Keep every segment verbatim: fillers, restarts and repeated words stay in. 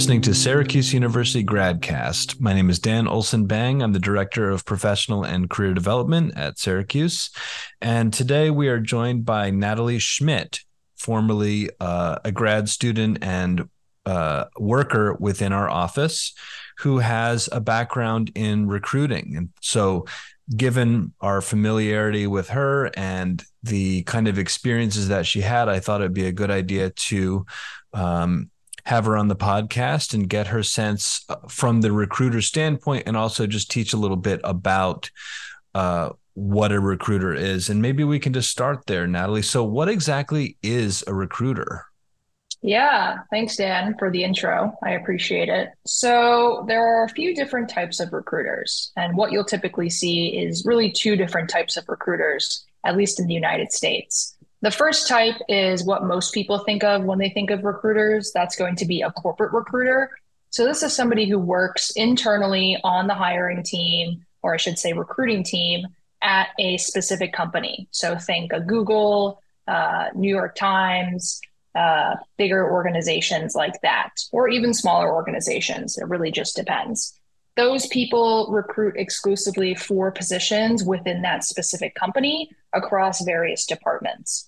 listening to Syracuse University Gradcast. My name is Dan Olson Bang. I'm the Director of Professional and Career Development at Syracuse. And today we are joined by Natalie Schmidt, formerly uh, a grad student and uh, worker within our office, who has a background in recruiting. And so given our familiarity with her and the kind of experiences that she had, I thought it'd be a good idea to um, have her on the podcast and get her sense from the recruiter standpoint, and also just teach a little bit about uh, what a recruiter is. And maybe we can just start there, Natalie. So what exactly is a recruiter? Yeah, thanks, Dan, for the intro. I appreciate it. So, there are a few different types of recruiters, and what you'll typically see is really two different types of recruiters, at least in the United States. The first type is what most people think of when they think of recruiters. That's going to be a corporate recruiter. So, this is somebody who works internally on the hiring team, or I should say, recruiting team at a specific company. So, think a Google, uh, New York Times, uh, bigger organizations like that, or even smaller organizations. It really just depends. Those people recruit exclusively for positions within that specific company across various departments.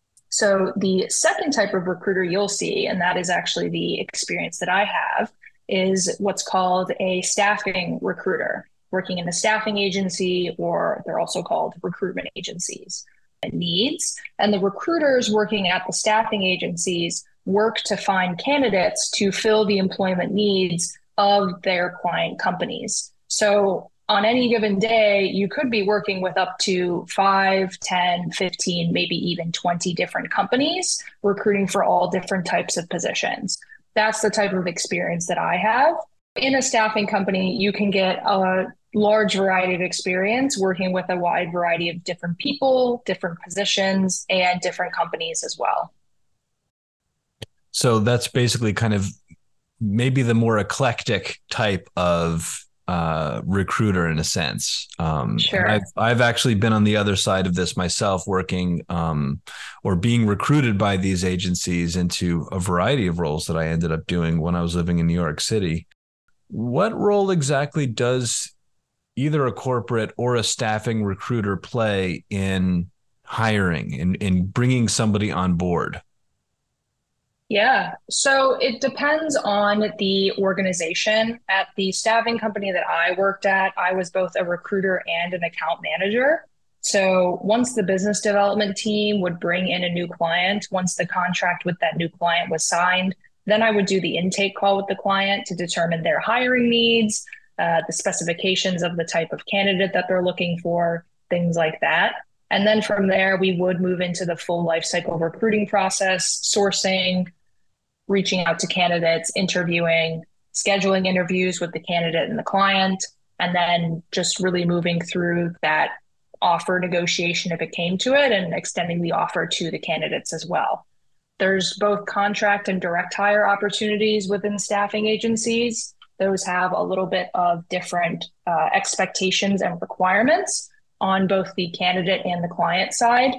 So the second type of recruiter you'll see, and that is actually the experience that I have, is what's called a staffing recruiter, working in a staffing agency, or they're also called recruitment agencies. Needs. And the recruiters working at the staffing agencies work to find candidates to fill the employment needs of their client companies. So on any given day, you could be working with up to five, ten, fifteen, maybe even twenty different companies, recruiting for all different types of positions. That's the type of experience that I have. In a staffing company, you can get a large variety of experience working with a wide variety of different people, different positions, and different companies as well. So that's basically kind of maybe the more eclectic type of uh, recruiter in a sense. Um, and I've, Sure. I've actually been on the other side of this myself, working um, or being recruited by these agencies into a variety of roles that I ended up doing when I was living in New York City. What role exactly does either a corporate or a staffing recruiter play in hiring and in, in bringing somebody on board? Yeah. So it depends on the organization. At the staffing company that I worked at, I was both a recruiter and an account manager. So once the business development team would bring in a new client, once the contract with that new client was signed, then I would do the intake call with the client to determine their hiring needs, uh, the specifications of the type of candidate that they're looking for, things like that. And then from there, we would move into the full life cycle recruiting process, sourcing, reaching out to candidates, interviewing, scheduling interviews with the candidate and the client, and then just really moving through that offer negotiation if it came to it, and extending the offer to the candidates as well. There's both contract and direct hire opportunities within staffing agencies. Those have a little bit of different uh, expectations and requirements on both the candidate and the client side.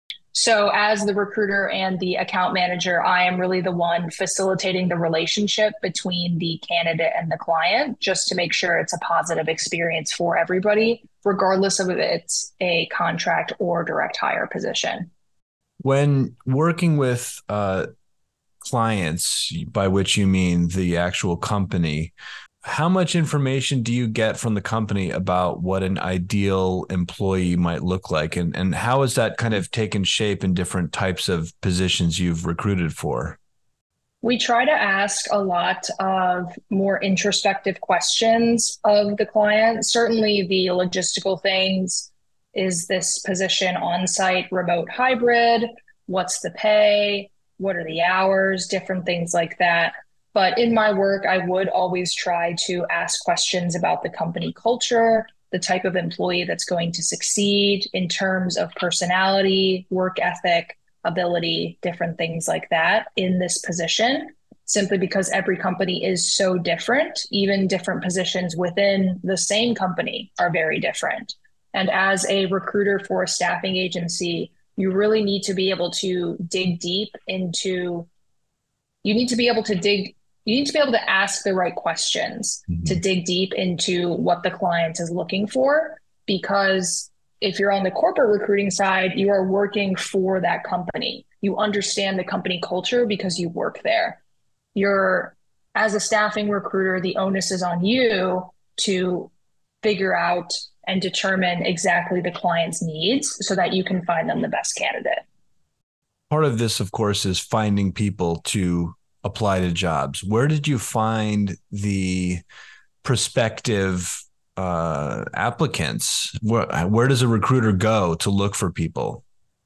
So as the recruiter and the account manager, I am really the one facilitating the relationship between the candidate and the client, just to make sure it's a positive experience for everybody, regardless of if it's a contract or direct hire position. When working with uh, clients, by which you mean the actual company, how much information do you get from the company about what an ideal employee might look like? And, and how has that kind of taken shape in different types of positions you've recruited for? We try to ask a lot of more introspective questions of the client. Certainly, the logistical things. Is this position on site, remote, hybrid? What's the pay? What are the hours? Different things like that. But in my work, I would always try to ask questions about the company culture, the type of employee that's going to succeed in terms of personality, work ethic, ability, different things like that in this position, simply because every company is so different. Even different positions within the same company are very different. And as a recruiter for a staffing agency, you really need to be able to dig deep into, you need to be able to dig you need to be able to ask the right questions to Mm-hmm. dig deep into what the client is looking for. Because if you're on the corporate recruiting side, you are working for that company. You understand the company culture because you work there. You're, as a staffing recruiter, the onus is on you to figure out and determine exactly the client's needs so that you can find them the best candidate. Part of this, of course, is finding people to apply to jobs. Where did you find the prospective uh, applicants? Where, where does a recruiter go to look for people?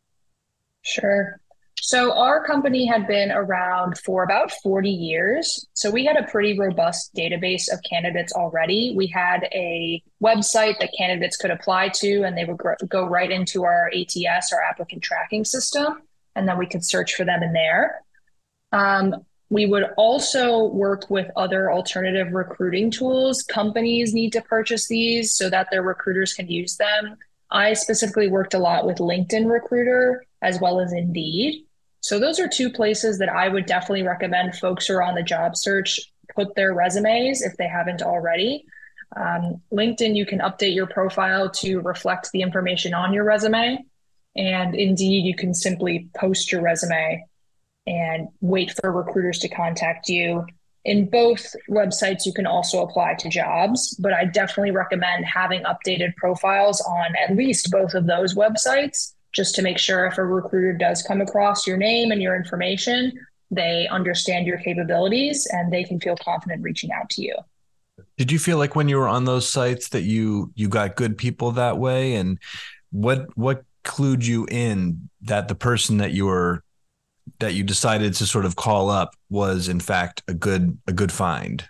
Sure. So our company had been around for about forty years. So we had a pretty robust database of candidates already. We had a website that candidates could apply to, and they would gr- go right into our A T S, our applicant tracking system, and then we could search for them in there. Um, we would also work with other alternative recruiting tools. Companies need to purchase these so that their recruiters can use them. I specifically worked a lot with LinkedIn Recruiter as well as Indeed. So those are two places that I would definitely recommend folks who are on the job search put their resumes if they haven't already. Um, LinkedIn, you can update your profile to reflect the information on your resume. And Indeed, you can simply post your resume and wait for recruiters to contact you. In both websites, you can also apply to jobs, but I definitely recommend having updated profiles on at least both of those websites just to make sure if a recruiter does come across your name and your information, they understand your capabilities and they can feel confident reaching out to you. Did you feel like when you were on those sites that you you got good people that way? And what what clued you in that the person that you were that you decided to sort of call up was in fact a good a good find?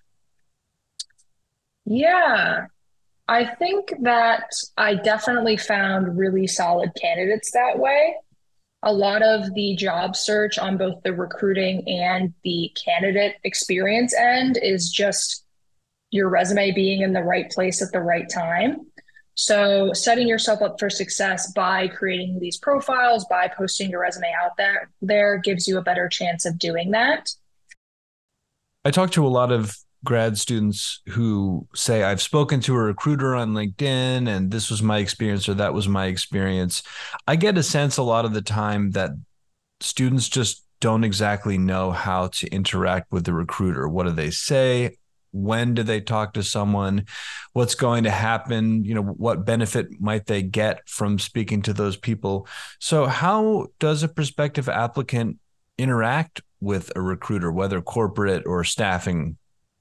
Yeah, I think that I definitely found really solid candidates that way. A lot of the job search on both the recruiting and the candidate experience end is just your resume being in the right place at the right time. So setting yourself up for success by creating these profiles, by posting your resume out there, there gives you a better chance of doing that. I talk to a lot of grad students who say, I've spoken to a recruiter on LinkedIn and this was my experience or that was my experience. I get a sense a lot of the time that students just don't exactly know how to interact with the recruiter. What do they say? When do they talk to someone? What's going to happen? You know, what benefit might they get from speaking to those people? So how does a prospective applicant interact with a recruiter, whether corporate or staffing?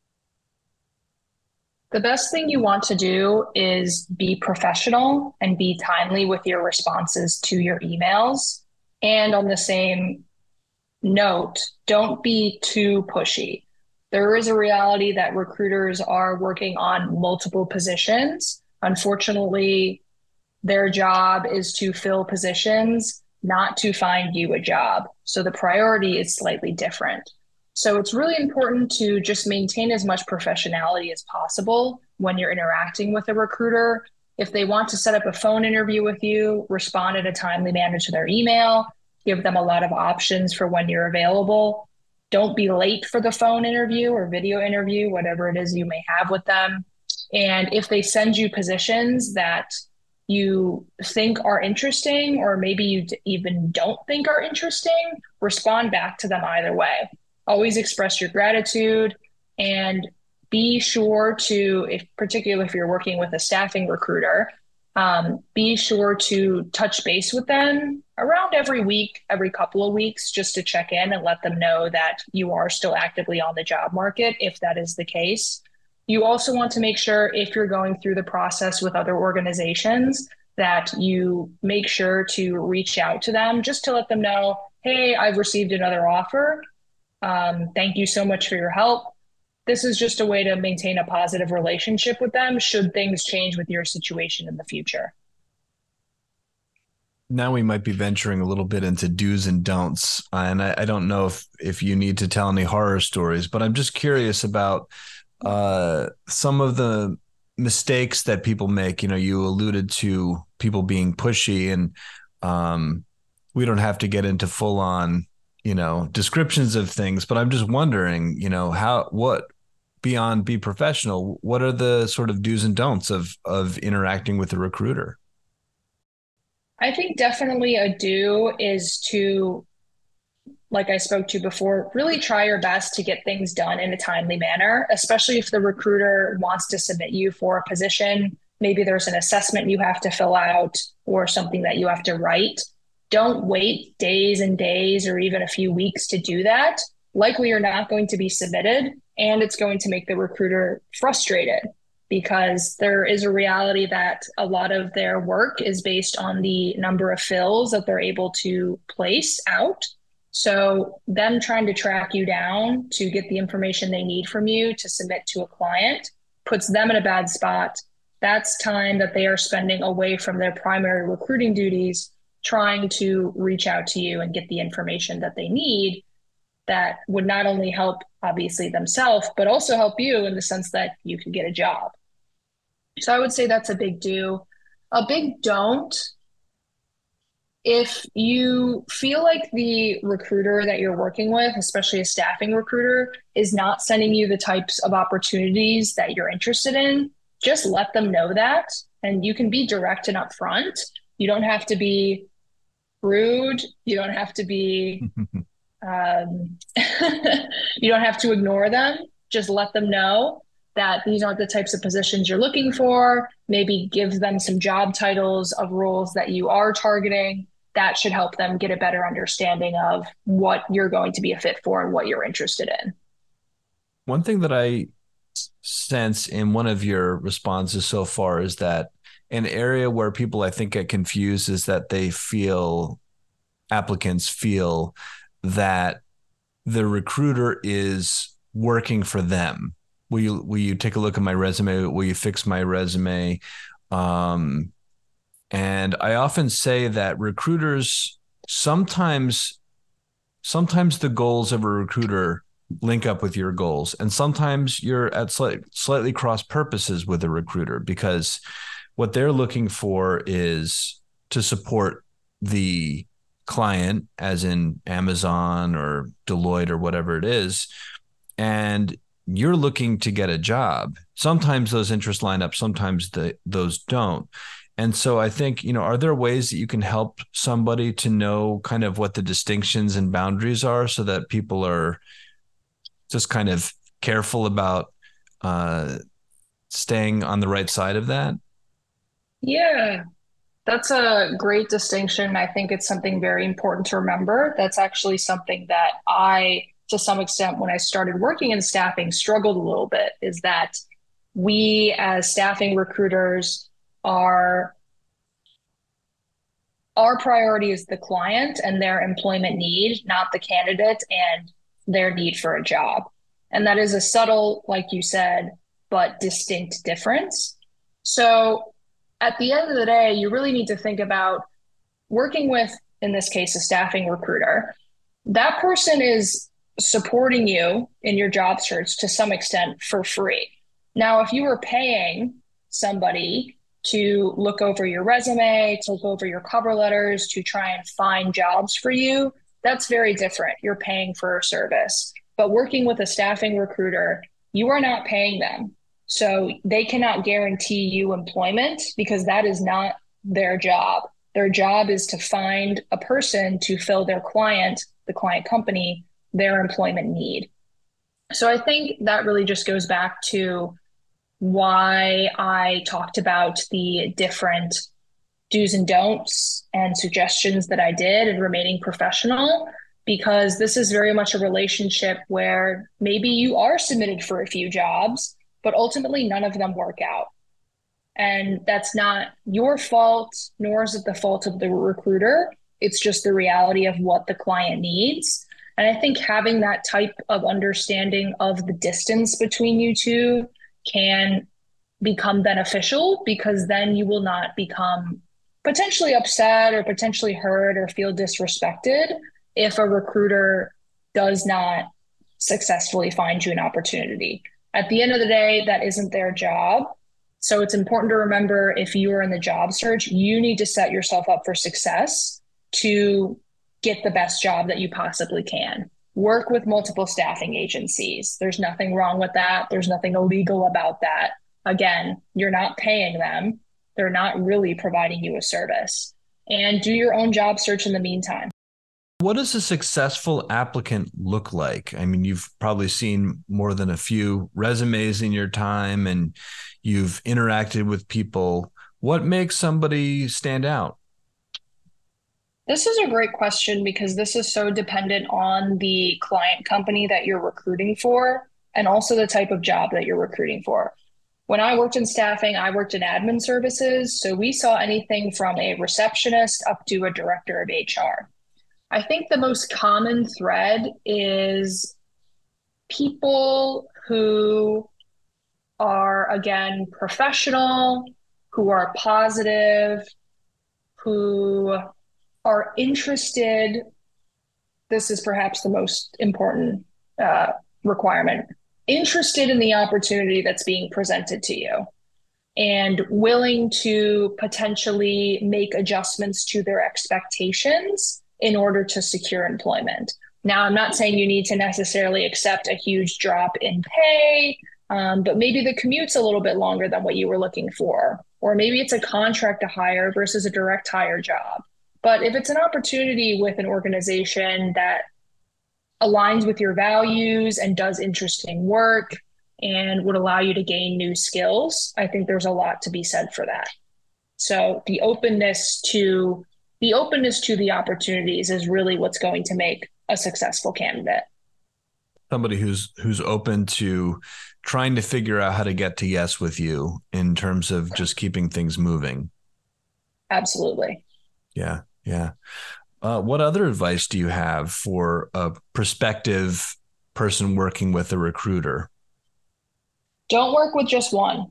The best thing you want to do is be professional and be timely with your responses to your emails. And on the same note, don't be too pushy. There is a reality that recruiters are working on multiple positions. Unfortunately, their job is to fill positions, not to find you a job. So the priority is slightly different. So it's really important to just maintain as much professionality as possible when you're interacting with a recruiter. If they want to set up a phone interview with you, respond in a timely manner to their email, give them a lot of options for when you're available. Don't be late for the phone interview or video interview, whatever it is you may have with them. And if they send you positions that you think are interesting, or maybe you even don't think are interesting, respond back to them either way. Always express your gratitude and be sure to, if particularly if you're working with a staffing recruiter, um, be sure to touch base with them around every week, every couple of weeks, just to check in and let them know that you are still actively on the job market, if that is the case. You also want to make sure if you're going through the process with other organizations that you make sure to reach out to them just to let them know, hey, I've received another offer. Um, thank you so much for your help. This is just a way to maintain a positive relationship with them should things change with your situation in the future. Now we might be venturing a little bit into do's and don'ts. And I, I don't know if if you need to tell any horror stories, but I'm just curious about uh, some of the mistakes that people make. You know, you alluded to people being pushy, and um, we don't have to get into full on you know, descriptions of things, but I'm just wondering, you know, how, what beyond be professional, what are the sort of do's and don'ts of of interacting with a recruiter? I think definitely a do is to, like I spoke to before, really try your best to get things done in a timely manner, especially if the recruiter wants to submit you for a position. Maybe there's an assessment you have to fill out or something that you have to write. Don't wait days and days or even a few weeks to do that. Likely you're not going to be submitted, and it's going to make the recruiter frustrated because there is a reality that a lot of their work is based on the number of fills that they're able to place out. So them trying to track you down to get the information they need from you to submit to a client puts them in a bad spot. That's time that they are spending away from their primary recruiting duties, trying to reach out to you and get the information that they need that would not only help obviously themselves, but also help you in the sense that you could get a job. So I would say that's a big do. A big don't, if you feel like the recruiter that you're working with, especially a staffing recruiter, is not sending you the types of opportunities that you're interested in, just let them know that. And you can be direct and upfront. You don't have to be rude. You don't have to be, um, you don't have to ignore them. Just let them know that these aren't the types of positions you're looking for. Maybe give them some job titles of roles that you are targeting. That should help them get a better understanding of what you're going to be a fit for and what you're interested in. One thing that I sense in one of your responses so far is that an area where people I think get confused is that they feel applicants feel that the recruiter is working for them. Will you will you take a look at my resume? Will you fix my resume? Um, and I often say that recruiters sometimes sometimes the goals of a recruiter link up with your goals, and sometimes you're at slight, slightly cross purposes with a recruiter because what they're looking for is to support the client, as in Amazon or Deloitte or whatever it is, and you're looking to get a job. Sometimes those interests line up, sometimes the, those don't. And so I think, you know, are there ways that you can help somebody to know kind of what the distinctions and boundaries are so that people are just kind of careful about uh, staying on the right side of that? Yeah, that's a great distinction. I think it's something very important to remember. That's actually something that I, to some extent, when I started working in staffing, struggled a little bit, is that we as staffing recruiters are, our priority is the client and their employment need, not the candidate and their need for a job. And that is a subtle, like you said, but distinct difference. So at the end of the day, you really need to think about working with, in this case, a staffing recruiter. That person is supporting you in your job search to some extent for free. Now, if you were paying somebody to look over your resume, to look over your cover letters, to try and find jobs for you, that's very different. You're paying for a service. But working with a staffing recruiter, you are not paying them. So they cannot guarantee you employment because that is not their job. Their job is to find a person to fill their client, the client company, their employment need. So I think that really just goes back to why I talked about the different do's and don'ts and suggestions that I did in remaining professional, because this is very much a relationship where maybe you are submitted for a few jobs, but ultimately none of them work out. And that's not your fault, nor is it the fault of the recruiter. It's just the reality of what the client needs. And I think having that type of understanding of the distance between you two can become beneficial, because then you will not become potentially upset or potentially hurt or feel disrespected if a recruiter does not successfully find you an opportunity. At the end of the day, that isn't their job. So it's important to remember, if you are in the job search, you need to set yourself up for success to get the best job that you possibly can. Work with multiple staffing agencies. There's nothing wrong with that. There's nothing illegal about that. Again, you're not paying them. They're not really providing you a service. And do your own job search in the meantime. What does a successful applicant look like? I mean, you've probably seen more than a few resumes in your time and you've interacted with people. What makes somebody stand out? This is a great question because this is so dependent on the client company that you're recruiting for and also the type of job that you're recruiting for. When I worked in staffing, I worked in admin services. So we saw anything from a receptionist up to a director of H R. I think the most common thread is people who are, again, professional, who are positive, who are interested. This is perhaps the most important uh, requirement. Interested in the opportunity that's being presented to you and willing to potentially make adjustments to their expectations in order to secure employment. Now, I'm not saying you need to necessarily accept a huge drop in pay, um, but maybe the commute's a little bit longer than what you were looking for, or maybe it's a contract to hire versus a direct hire job. But if it's an opportunity with an organization that aligns with your values and does interesting work and would allow you to gain new skills, I think there's a lot to be said for that. So the openness to the openness to the opportunities is really what's going to make a successful candidate. Somebody who's who's open to trying to figure out how to get to yes with you in terms of just keeping things moving. Absolutely. Yeah, yeah. Uh, what other advice do you have for a prospective person working with a recruiter? Don't work with just one.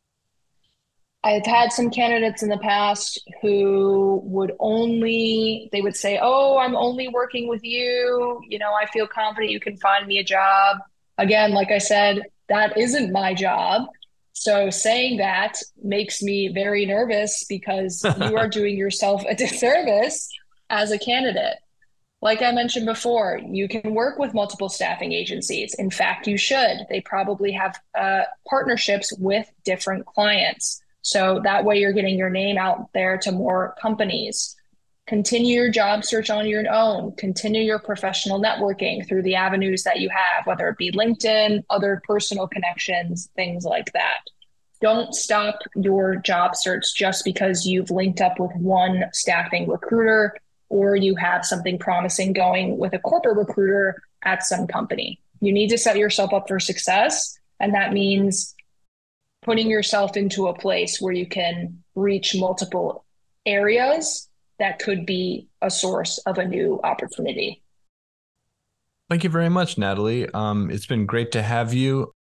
I've had some candidates in the past who would only, they would say, oh, I'm only working with you. You know, I feel confident you can find me a job. Again, like I said, that isn't my job. So saying that makes me very nervous because you are doing yourself a disservice as a candidate. Like I mentioned before, you can work with multiple staffing agencies. In fact, you should. They probably have uh, partnerships with different clients. So that way you're getting your name out there to more companies. Continue your job search on your own. Continue your professional networking through the avenues that you have, whether it be LinkedIn, other personal connections, things like that. Don't stop your job search just because you've linked up with one staffing recruiter or you have something promising going with a corporate recruiter at some company. You need to set yourself up for success. And that means putting yourself into a place where you can reach multiple areas that could be a source of a new opportunity. Thank you very much, Natalie. Um, it's been great to have you.